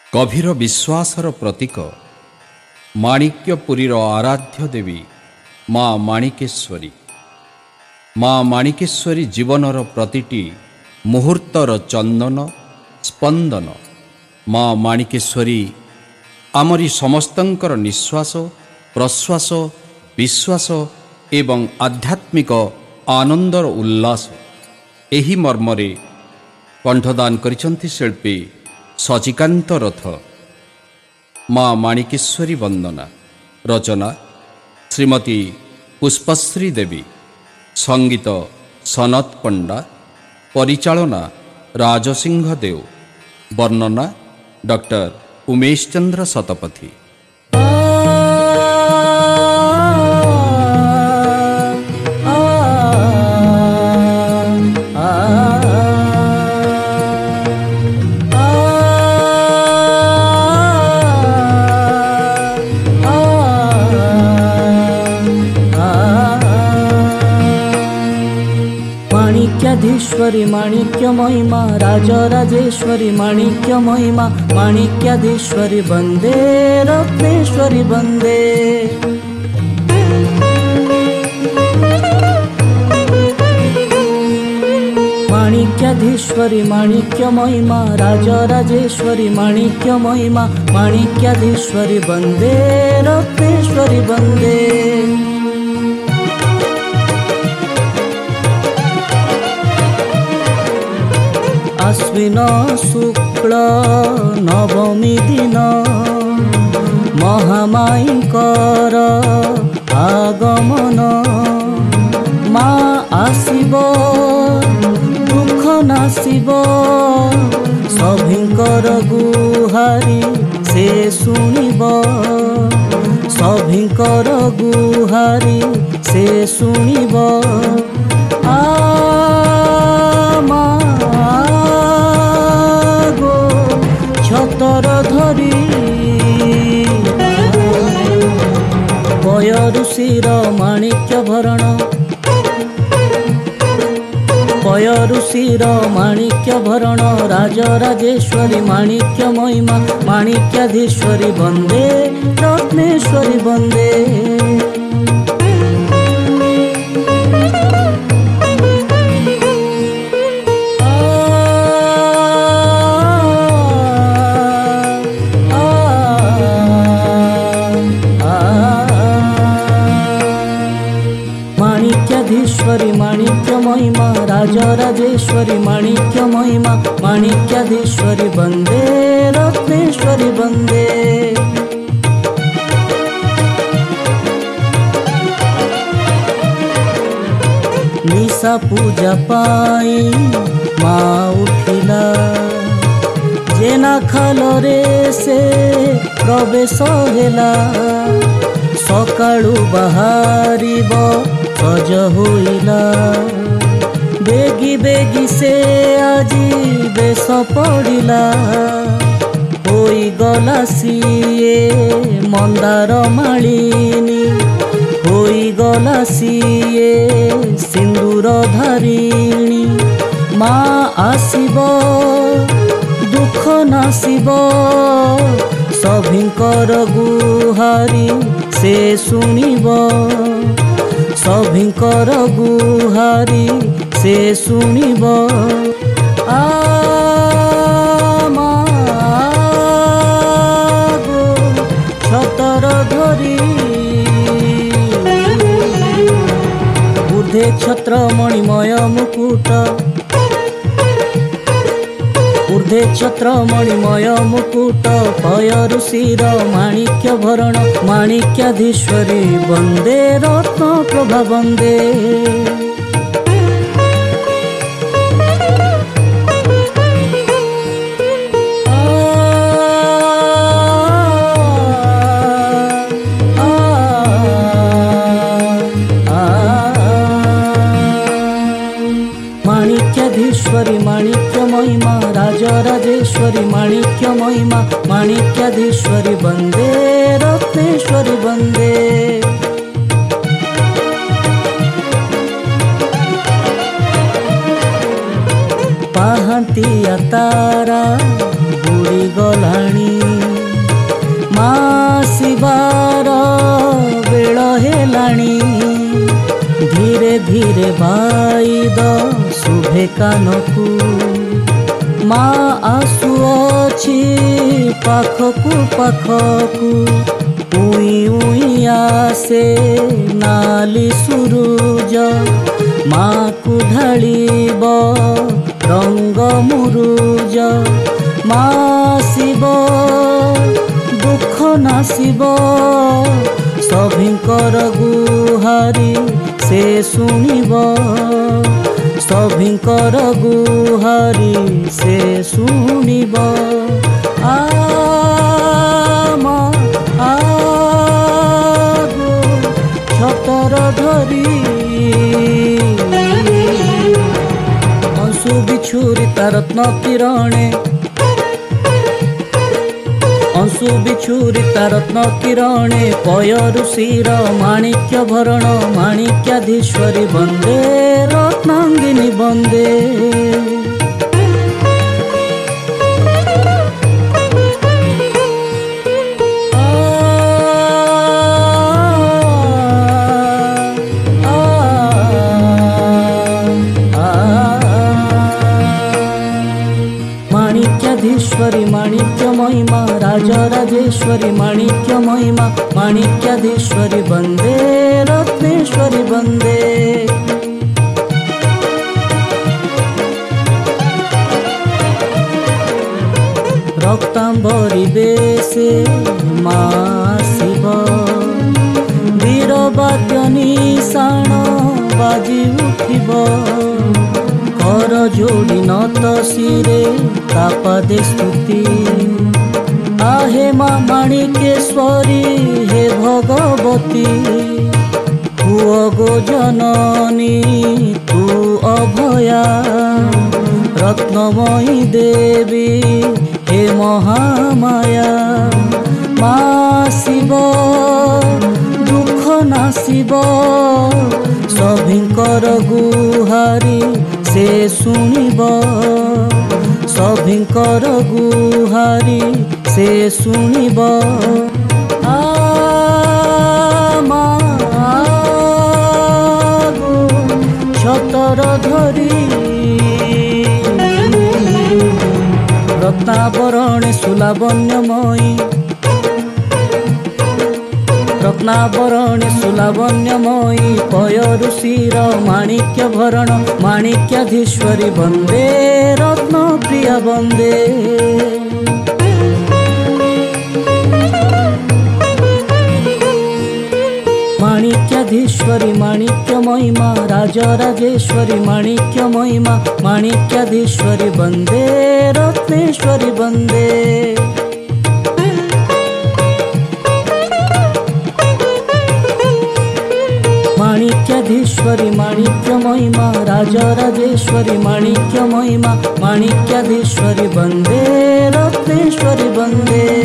गभीर विश्वासर प्रतीक माणिक्यपुरीर आराध्य देवी माँ माणिकेश्वरी। माँ माणिकेश्वरी जीवनर प्रतिटी मुहूर्तर चंदन स्पंदन। माँ माणिकेश्वरी आमरी समस्तंकर निश्वास प्रश्वास विश्वास एवं आध्यात्मिक आनंदर उल्लास। एही मर्मरे कंठदान करिसंती शिल्पी सचिकांत रथ। माँ माणिकेश्वरी वंदना। रचना श्रीमती पुष्पश्री देवी। संगीत सनत पंडा। परिचालना राजसिंह देव। वर्णना डॉक्टर उमेश चंद्र शतपथी। माणिक्याधीश्वरी माणिक्य महिमा राजराजेश्वरी माणिक्य महिमा माणिक्याधीश्वरी वंदे रत्नेश्वरी वंदे। माणिक्याधीश्वरी माणिक्य महिमा राजराजेश्वरी माणिक्य महिमा माणिक्याधीश्वरी वंदे रत्नेश्वरी वंदे। आश्विन शुक्ल नवमी दिन महामाईंकर आगमन। माँ आसिब दुख नासिब सभिंकर गुहारी से सुनिब। सभिंकर गुहारी से सुनिब। छतर धरी पयरुषिर माणिक्य भरण। पयरुषिर माणिक्य भरण राजराजेश्वरी माणिक्य महिमा माणिक्याधीश्वरी वंदे रत्नेश्वरी वंदे। माणिक्याधीश्वरी माणिक्य महिमा राजराजेश्वरी माणिक्य महिमा माणिक्याधीश्वरी वंदे रत्नेश्वरी वंदे। निशा पूजा पाई माँ उठिला जेना खालरे से प्रवेश हेला। सकाळु बाहरिब सज होइला बेगी बेगी से आजी बेस पड़िला। होई गला सिए मंदार मालिनी होई गला सिए सिंदूर धारिणी। माँ आसिब दुख नासिब सभिंकर गुहारी से सुनिब। सभिंकर गुहारी से सुनिब। छतर धरी ऊर्ध्वे छत्र मणिमय मुकुट। ऊर्ध्वे छत्र मणिमय मुकुट पयरुषिर माणिक्य भरण माणिक्याधीश्वरी वंदे रत्न प्रभा वंदे। माणिक्याधीश्वरी माणिक्य महिमा राजराजेश्वरी माणिक्य महिमा माणिक्याधीश्वरी वंदे रत्नेश्वरी वंदे। ପାହାନ୍ତିଆ ତାରା ବୁଡ଼ି ଗଲାଣି ମା ଆସିବାର ବେଳ ହେଲାଣି ଧୀରେ ଧୀରେ ବାଇଦ ଶୁଭେ କାନକୁ ମା ଆସୁଅଛି ପାଖକୁ ପାଖକୁ ଉଇ ଉଇ ଆସେ ନାଲି ସୁରୁଜ ମାକୁ ଢାଳିବ ରଙ୍ଗ ମୁରୁଜ ମା ଆସିବ ଦୁଃଖ ନାସିବ ସଭିଙ୍କର ଗୁହାରି ସେ ଶୁଣିବ ସଭିଙ୍କର ଗୁହାରି ସେ ଶୁଣିବ ଛତର ଧରି ଅଂଶୁ ବିଛୁରି ତା ରତ୍ନ କିରଣେ ଅଂଶୁ ବିଛୁରି ତା ରତ୍ନ କିରଣେ ପୟରୁ ଶିର ମାଣିକ୍ୟ ଭରଣ ମାଣିକ୍ୟାଧୀଶ୍ୱରୀ ବନ୍ଦେ ରତ୍ନାଙ୍ଗିନୀ ବନ୍ଦେ माणिक्याधीश्वरी माणिक्य महिमा राजराजेश्वरी माणिक्य महिमा माणिक्याधीश्वरी वंदे रत्नेश्वरी वंदे रक्तांबरी बेसे मा शिव वीरवाद्य निशाण बाजी उठिब कर जोड़ी नत शिरे तापदे स्तुति आहे माँ माणिकेश्वरी हे भगवती हुओ गो जननी तू अभया रत्नमयी देवी हे महामाया माँ शिव दुख नासिब सभिंकर गुहारी से शुणिब सभिंकर गुहारी से शुणिब छतर धरी रत्नावरणे सुलावण्यमयी रत्नावरणे सुलावण्यमयी पयरु शिर माणिक्य भरण माणिक्याधीश्वरी वंदे रत्न प्रिया वंदे माणिक्याधीश्वरी माणिक्य महिमा राजराजेश्वरी माणिक्य महिमा माणिक्याधीश्वरी वंदे रत्नेश्वरी वंदे माणिक्याधीश्वरी माणिक्य महिमा राजराजेश्वरी माणिक्य महिमा माणिक्याधीश्वरी वंदे रत्नेश्वरी वंदे।